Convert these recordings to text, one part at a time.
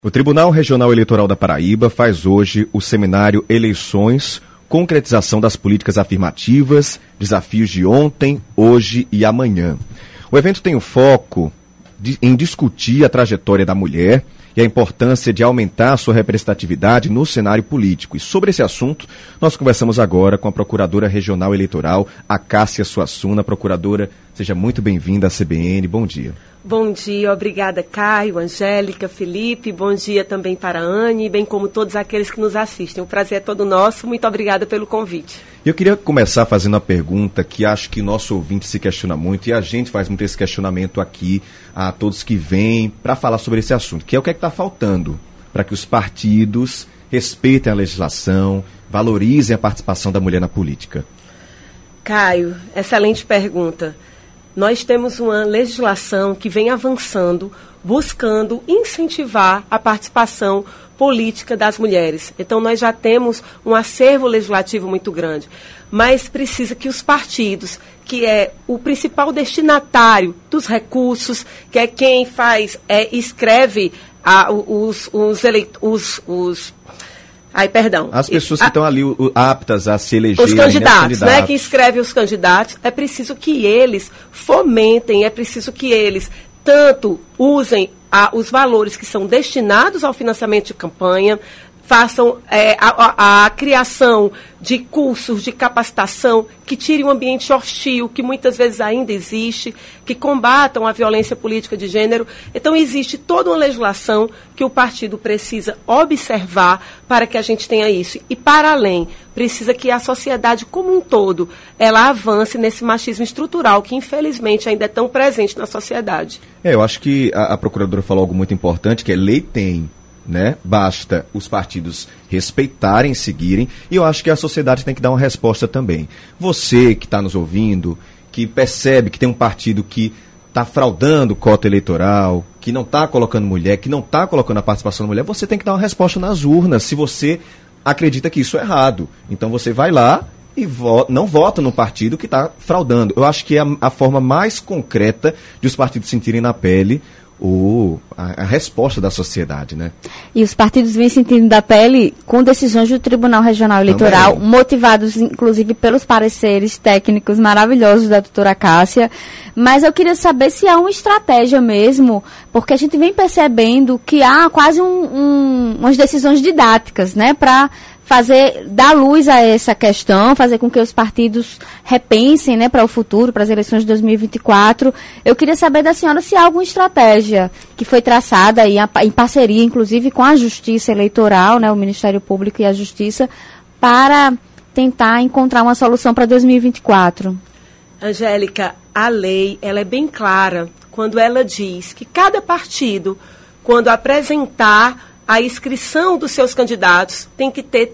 O Tribunal Regional Eleitoral da Paraíba faz hoje o seminário Eleições, Concretização das Políticas Afirmativas, Desafios de Ontem, Hoje e Amanhã. O evento tem o foco em discutir a trajetória da mulher e a importância de aumentar a sua representatividade no cenário político. E sobre esse assunto, nós conversamos agora com a Procuradora Regional Eleitoral, Acácia Suassuna. Procuradora, seja muito bem-vinda à CBN. Bom dia. Bom dia, obrigada Caio, Angélica, Felipe, bom dia também para a Anne, bem como todos aqueles que nos assistem. O prazer é todo nosso, muito obrigada pelo convite. Eu queria começar fazendo uma pergunta que acho que nosso ouvinte se questiona muito e a gente faz muito esse questionamento aqui a todos que vêm para falar sobre esse assunto, que é o que é que está faltando para que os partidos respeitem a legislação, valorizem a participação da mulher na política. Caio, excelente pergunta. Nós temos uma legislação que vem avançando, buscando incentivar a participação política das mulheres. Então, nós já temos um acervo legislativo muito grande, mas precisa que os partidos, que é o principal destinatário dos recursos, que é quem escreve as pessoas que estão ali aptas a se eleger. Os candidatos, né? Que escrevem os candidatos. É preciso que eles fomentem, é preciso que eles tanto usem os valores que são destinados ao financiamento de campanha, façam a criação de cursos de capacitação que tirem um ambiente hostil, que muitas vezes ainda existe, que combatam a violência política de gênero. Então, existe toda uma legislação que o partido precisa observar para que a gente tenha isso. E, para além, precisa que a sociedade como um todo, ela avance nesse machismo estrutural que, infelizmente, ainda é tão presente na sociedade. Eu acho que a procuradora falou algo muito importante, que é lei tem, né? Basta os partidos respeitarem, seguirem, e eu acho que a sociedade tem que dar uma resposta também. Você que está nos ouvindo, que percebe que tem um partido que está fraudando cota eleitoral, que não está colocando mulher, que não está colocando a participação da mulher, você tem que dar uma resposta nas urnas, se você acredita que isso é errado. Então você vai lá e não vota no partido que está fraudando. Eu acho que é a forma mais concreta de os partidos sentirem na pele a resposta da sociedade, né? E os partidos vêm sentindo da pele com decisões do Tribunal Regional Eleitoral, também, motivados inclusive pelos pareceres técnicos maravilhosos da doutora Cássia. Mas eu queria saber se há uma estratégia mesmo, porque a gente vem percebendo que há quase umas decisões didáticas, né, para dar luz a essa questão, fazer com que os partidos repensem, né, para o futuro, para as eleições de 2024. Eu queria saber da senhora se há alguma estratégia que foi traçada aí, em parceria, inclusive, com a Justiça Eleitoral, né, o Ministério Público e a Justiça, para tentar encontrar uma solução para 2024. Angélica, a lei ela é bem clara quando ela diz que cada partido, quando apresentar a inscrição dos seus candidatos, tem que ter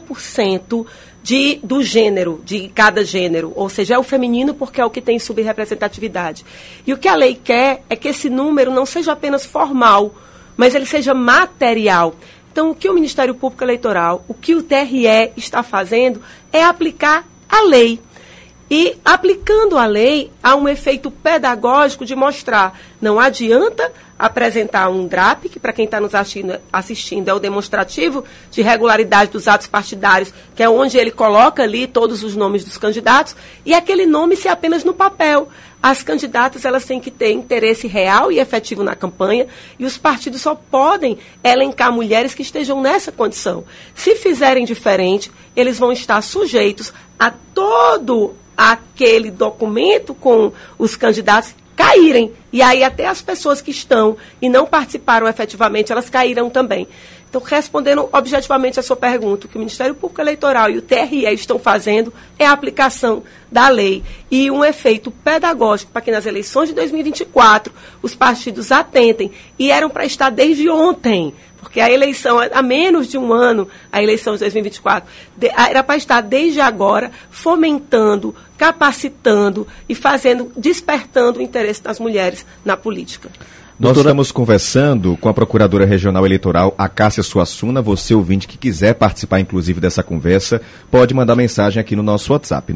30% do gênero, de cada gênero, ou seja, é o feminino porque é o que tem subrepresentatividade. E o que a lei quer é que esse número não seja apenas formal, mas ele seja material. Então, o que o Ministério Público Eleitoral, o que o TRE está fazendo é aplicar a lei. E, aplicando a lei, há um efeito pedagógico de mostrar, não adianta apresentar um DRAP, que para quem está nos assistindo é o demonstrativo de regularidade dos atos partidários, que é onde ele coloca ali todos os nomes dos candidatos, e aquele nome ser apenas no papel. As candidatas elas têm que ter interesse real e efetivo na campanha, e os partidos só podem elencar mulheres que estejam nessa condição. Se fizerem diferente, eles vão estar sujeitos a todo aquele documento com os candidatos caírem. E aí até as pessoas que estão e não participaram efetivamente, elas caíram também. Então, respondendo objetivamente a sua pergunta, o que o Ministério Público Eleitoral e o TRE estão fazendo é a aplicação da lei e um efeito pedagógico para que nas eleições de 2024 os partidos atentem, e eram para estar desde ontem, porque a eleição, há menos de um ano, a eleição de 2024, era para estar desde agora fomentando, capacitando e despertando o interesse das mulheres na política. Nós estamos conversando com a Procuradora Regional Eleitoral, Acácia Suassuna. Você, ouvinte, que quiser participar, inclusive, dessa conversa, pode mandar mensagem aqui no nosso WhatsApp,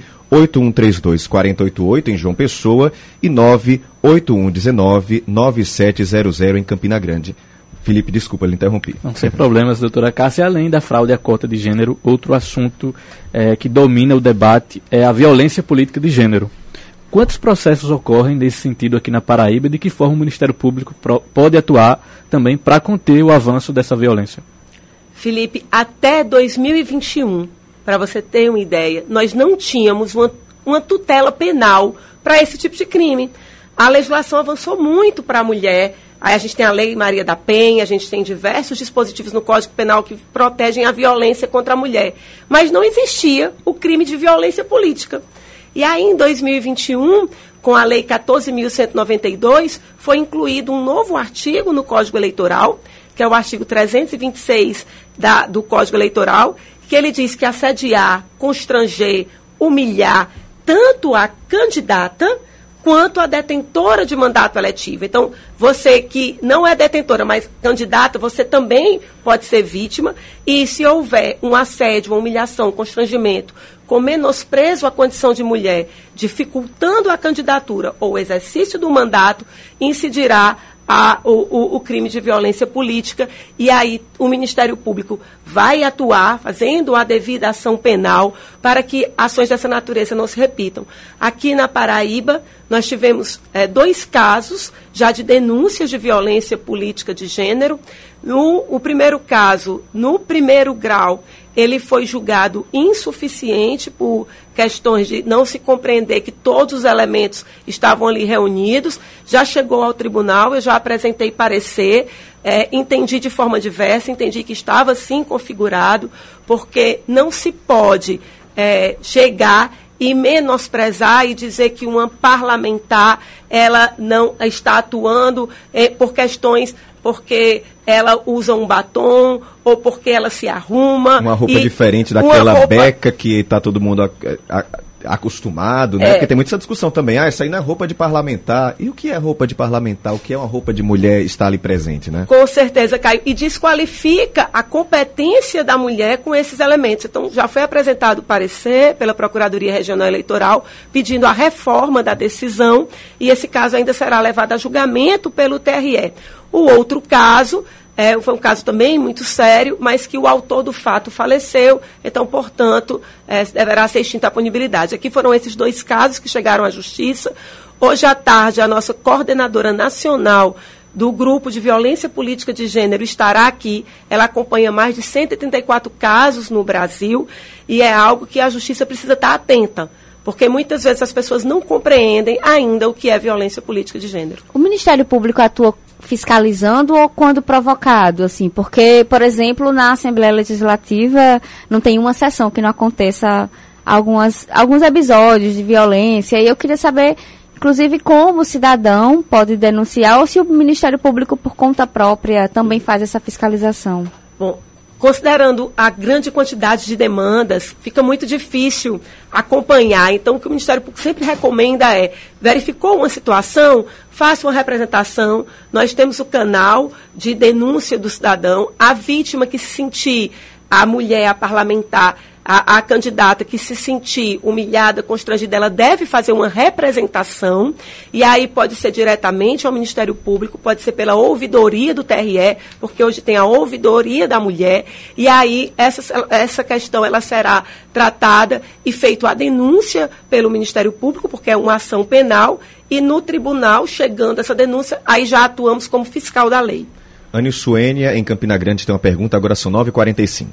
98132-4088 em João Pessoa e 98119-9700 em Campina Grande. Felipe, desculpa, lhe interrompi. Não, sem problemas, doutora Cássia. Além da fraude à cota de gênero, outro assunto que domina o debate é a violência política de gênero. Quantos processos ocorrem nesse sentido aqui na Paraíba e de que forma o Ministério Público pode atuar também para conter o avanço dessa violência? Felipe, até 2021, para você ter uma ideia, nós não tínhamos uma tutela penal para esse tipo de crime. A legislação avançou muito para a mulher. Aí a gente tem a Lei Maria da Penha, a gente tem diversos dispositivos no Código Penal que protegem a violência contra a mulher. Mas não existia o crime de violência política. E aí, em 2021, com a Lei 14.192, foi incluído um novo artigo no Código Eleitoral, que é o artigo 326 do Código Eleitoral, que ele diz que assediar, constranger, humilhar tanto a candidata quanto a detentora de mandato eletivo. Então, você que não é detentora, mas candidata, você também pode ser vítima. E se houver um assédio, uma humilhação, um constrangimento, com menosprezo à condição de mulher, dificultando a candidatura ou o exercício do mandato, incidirá o crime de violência política, e aí o Ministério Público vai atuar, fazendo a devida ação penal, para que ações dessa natureza não se repitam. Aqui na Paraíba, nós tivemos 2 casos já de denúncias de violência política de gênero. O primeiro caso, no primeiro grau, ele foi julgado insuficiente por questões de não se compreender que todos os elementos estavam ali reunidos. Já chegou ao tribunal, eu já apresentei parecer, entendi de forma diversa, entendi que estava sim configurado, porque não se pode chegar e menosprezar e dizer que uma parlamentar ela não está atuando por questões, porque ela usa um batom ou porque ela se arruma. Uma roupa diferente daquela beca que está todo mundo acostumado, né? Porque tem muita essa discussão também. Essa aí não é roupa de parlamentar. E o que é roupa de parlamentar? O que é uma roupa de mulher estar ali presente, né? Com certeza, Caio. E desqualifica a competência da mulher com esses elementos. Então, já foi apresentado o parecer pela Procuradoria Regional Eleitoral pedindo a reforma da decisão, e esse caso ainda será levado a julgamento pelo TRE. O outro caso foi um caso também muito sério, mas que o autor do fato faleceu, então, portanto, deverá ser extinta a punibilidade. Aqui foram esses 2 casos que chegaram à Justiça. Hoje à tarde, a nossa coordenadora nacional do Grupo de Violência Política de Gênero estará aqui. Ela acompanha mais de 134 casos no Brasil, e é algo que a Justiça precisa estar atenta, porque muitas vezes as pessoas não compreendem ainda o que é violência política de gênero. O Ministério Público atua fiscalizando ou quando provocado, assim? Porque, por exemplo, na Assembleia Legislativa não tem uma sessão que não aconteça alguns episódios de violência, e eu queria saber, inclusive, como o cidadão pode denunciar ou se o Ministério Público, por conta própria, também faz essa fiscalização. Bom, considerando a grande quantidade de demandas, fica muito difícil acompanhar. Então, o que o Ministério Público sempre recomenda verificou uma situação, faça uma representação. Nós temos o canal de denúncia do cidadão. A vítima que se sentir, a mulher, a parlamentar, a candidata que se sentir humilhada, constrangida, ela deve fazer uma representação, e aí pode ser diretamente ao Ministério Público, pode ser pela ouvidoria do TRE, porque hoje tem a ouvidoria da mulher, e aí essa questão ela será tratada e feita a denúncia pelo Ministério Público, porque é uma ação penal, e no tribunal, chegando essa denúncia, aí já atuamos como fiscal da lei. Anne Suênia, em Campina Grande, tem uma pergunta, agora são 9h45.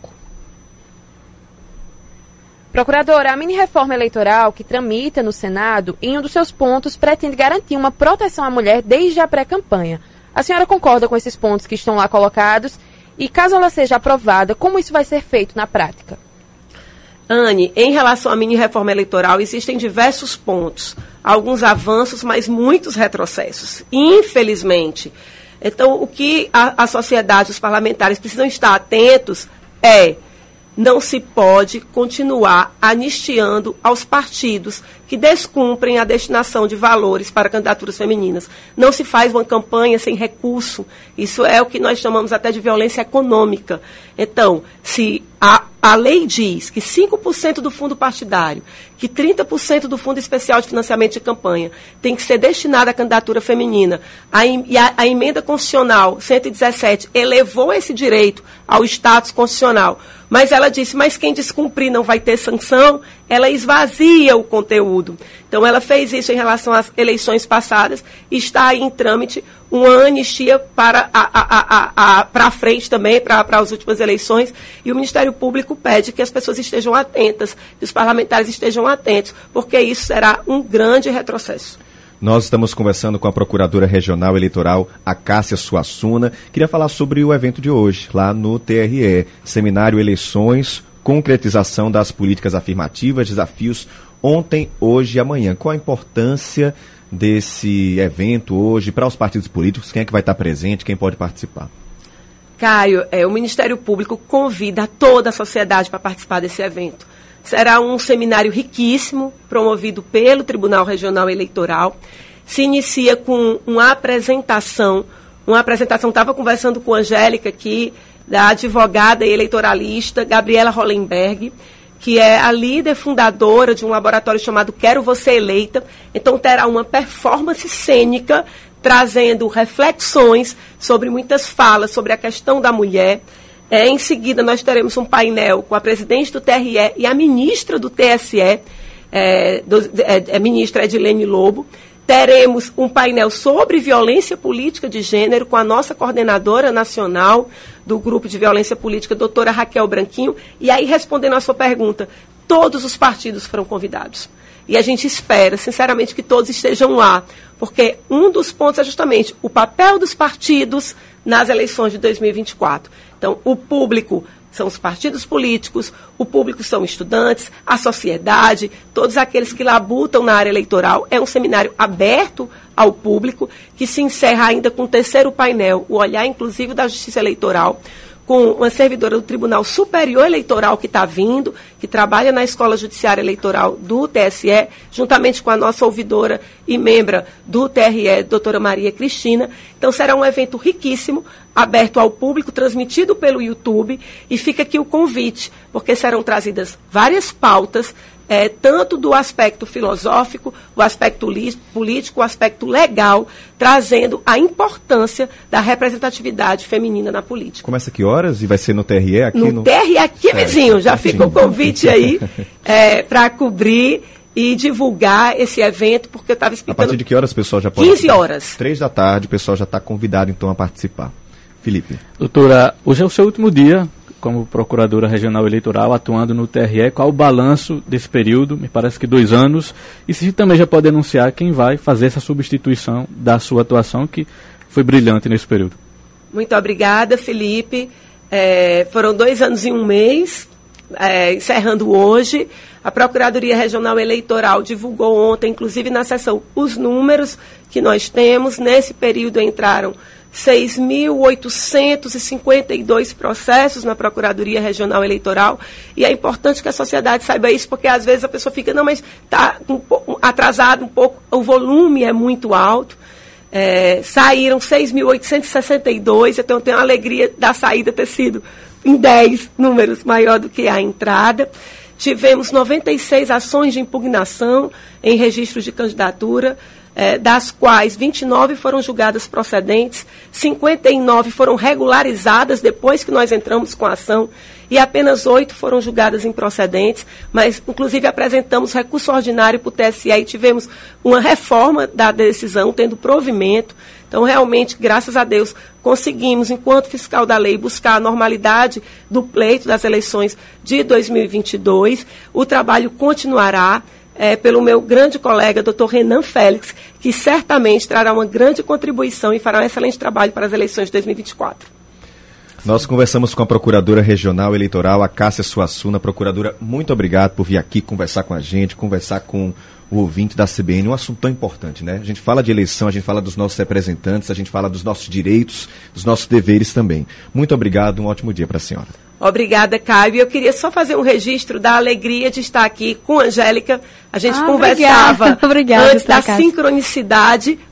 Procuradora, a mini-reforma eleitoral que tramita no Senado, em um dos seus pontos, pretende garantir uma proteção à mulher desde a pré-campanha. A senhora concorda com esses pontos que estão lá colocados? E caso ela seja aprovada, como isso vai ser feito na prática? Anne, em relação à mini-reforma eleitoral, existem diversos pontos. Alguns avanços, mas muitos retrocessos. Infelizmente. Então, o que a sociedade, os parlamentares precisam estar atentos não se pode continuar anistiando aos partidos que descumprem a destinação de valores para candidaturas femininas. Não se faz uma campanha sem recurso. Isso é o que nós chamamos até de violência econômica. Então, se a lei diz que 5% do fundo partidário, que 30% do fundo especial de financiamento de campanha tem que ser destinado à candidatura feminina, a emenda constitucional 117 elevou esse direito ao status constitucional, mas ela disse, mas quem descumprir não vai ter sanção, ela esvazia o conteúdo. Então ela fez isso em relação às eleições passadas, e está aí em trâmite uma anistia para frente também, para as últimas eleições, e o Ministério Público pede que as pessoas estejam atentas, que os parlamentares estejam atentos, porque isso será um grande retrocesso. Nós estamos conversando com a Procuradora Regional Eleitoral, a Cássia Suassuna. Queria falar sobre o evento de hoje, lá no TRE, Seminário Eleições, Concretização das Políticas Afirmativas, Desafios ontem, hoje e amanhã. Qual a importância desse evento hoje para os partidos políticos? Quem é que vai estar presente? Quem pode participar? Caio, o Ministério Público convida toda a sociedade para participar desse evento. Será um seminário riquíssimo, promovido pelo Tribunal Regional Eleitoral. Se inicia com uma apresentação, estava conversando com a Angélica aqui, da advogada e eleitoralista Gabriela Hollenberg, que é a líder fundadora de um laboratório chamado Quero Você Eleita. Então terá uma performance cênica, trazendo reflexões sobre muitas falas, sobre a questão da mulher. Em seguida, nós teremos um painel com a presidente do TRE e a ministra do TSE, a ministra Edilene Lobo. Teremos um painel sobre violência política de gênero com a nossa coordenadora nacional do Grupo de Violência Política, doutora Raquel Branquinho. E aí, respondendo a sua pergunta, todos os partidos foram convidados. E a gente espera, sinceramente, que todos estejam lá, porque um dos pontos é justamente o papel dos partidos nas eleições de 2024. Então, o público são os partidos políticos, o público são estudantes, a sociedade, todos aqueles que labutam na área eleitoral. É um seminário aberto ao público, que se encerra ainda com o terceiro painel, o olhar inclusive da Justiça Eleitoral, com uma servidora do Tribunal Superior Eleitoral que está vindo, que trabalha na Escola Judiciária Eleitoral do TSE, juntamente com a nossa ouvidora e membra do TRE, doutora Maria Cristina. Então será um evento riquíssimo, aberto ao público, transmitido pelo YouTube, e fica aqui o convite, porque serão trazidas várias pautas, tanto do aspecto filosófico, o aspecto político, o aspecto legal, trazendo a importância da representatividade feminina na política. Começa que horas? E vai ser no TRE aqui? No TRE aqui, vizinho. Já fica o convite aí para cobrir e divulgar esse evento, porque eu estava explicando... A partir de que horas o pessoal já pode... 15 horas. 3 da tarde, o pessoal já está convidado, então, a participar. Felipe. Doutora, hoje é o seu último dia como Procuradora Regional Eleitoral, atuando no TRE. Qual o balanço desse período? Me parece que 2 anos. E se também já pode anunciar quem vai fazer essa substituição da sua atuação, que foi brilhante nesse período. Muito obrigada, Felipe. Foram 2 anos e 1 mês, encerrando hoje. A Procuradoria Regional Eleitoral divulgou ontem, inclusive na sessão, os números que nós temos. Nesse período entraram 6.852 processos na Procuradoria Regional Eleitoral, e é importante que a sociedade saiba isso, porque às vezes a pessoa fica, não, mas está atrasado um pouco, o volume é muito alto. Saíram 6.862, então eu tenho a alegria da saída ter sido em 10 números maior do que a entrada. Tivemos 96 ações de impugnação em registros de candidatura, das quais 29 foram julgadas procedentes, 59 foram regularizadas depois que nós entramos com a ação, e apenas 8 foram julgadas improcedentes, mas inclusive apresentamos recurso ordinário para o TSE e tivemos uma reforma da decisão, tendo provimento. Então, realmente, graças a Deus, conseguimos, enquanto fiscal da lei, buscar a normalidade do pleito das eleições de 2022. O trabalho continuará pelo meu grande colega, Dr. Renan Félix, que certamente trará uma grande contribuição e fará um excelente trabalho para as eleições de 2024. Nós conversamos com a Procuradora Regional Eleitoral, a Cássia Suassuna. Procuradora, muito obrigado por vir aqui conversar com a gente, conversar com o ouvinte da CBN, um assunto tão importante, né? A gente fala de eleição, a gente fala dos nossos representantes, a gente fala dos nossos direitos, dos nossos deveres também. Muito obrigado, um ótimo dia para a senhora. Obrigada, Caio. Eu queria só fazer um registro da alegria de estar aqui com a Angélica. A gente conversava obrigada, antes da sincronicidade,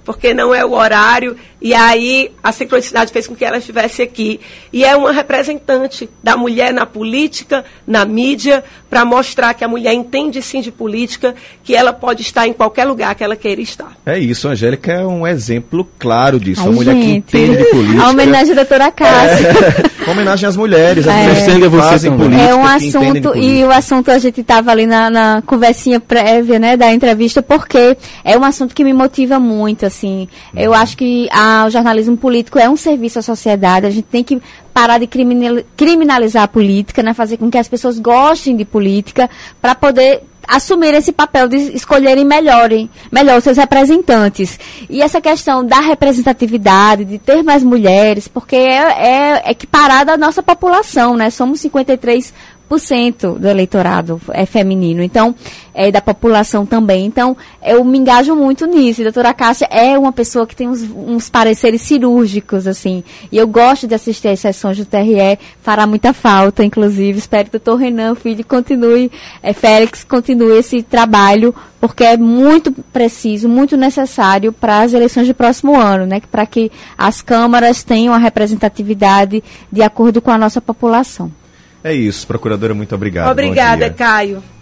porque não é o horário, e aí a sincronicidade fez com que ela estivesse aqui. E é uma representante da mulher na política, na mídia, para mostrar que a mulher entende sim de política, que ela pode estar em qualquer lugar que ela queira estar. É isso, a Angélica é um exemplo claro disso, uma mulher que entende de política. A homenagem à doutora Cássia. Uma homenagem às mulheres, as mulheres que fazem política, é um que entendem de assunto, política. e o assunto a gente estava ali na conversinha prévia, né, da entrevista, porque é um assunto que me motiva muito, assim. Eu acho que o jornalismo político é um serviço à sociedade, a gente tem que parar de criminalizar a política, né, fazer com que as pessoas gostem de política, para poder assumir esse papel de escolherem melhor os seus representantes. E essa questão da representatividade, de ter mais mulheres, porque é equiparada à nossa população, né? Somos 53% do eleitorado é feminino, então, da população também. Então, eu me engajo muito nisso. A doutora Cássia é uma pessoa que tem uns pareceres cirúrgicos, assim, e eu gosto de assistir às sessões do TRE, fará muita falta, inclusive. Espero que o doutor Renan Filho Félix continue esse trabalho, porque é muito preciso, muito necessário para as eleições do próximo ano, né? Para que as câmaras tenham a representatividade de acordo com a nossa população. É isso, procuradora, muito obrigado. Obrigada, Caio.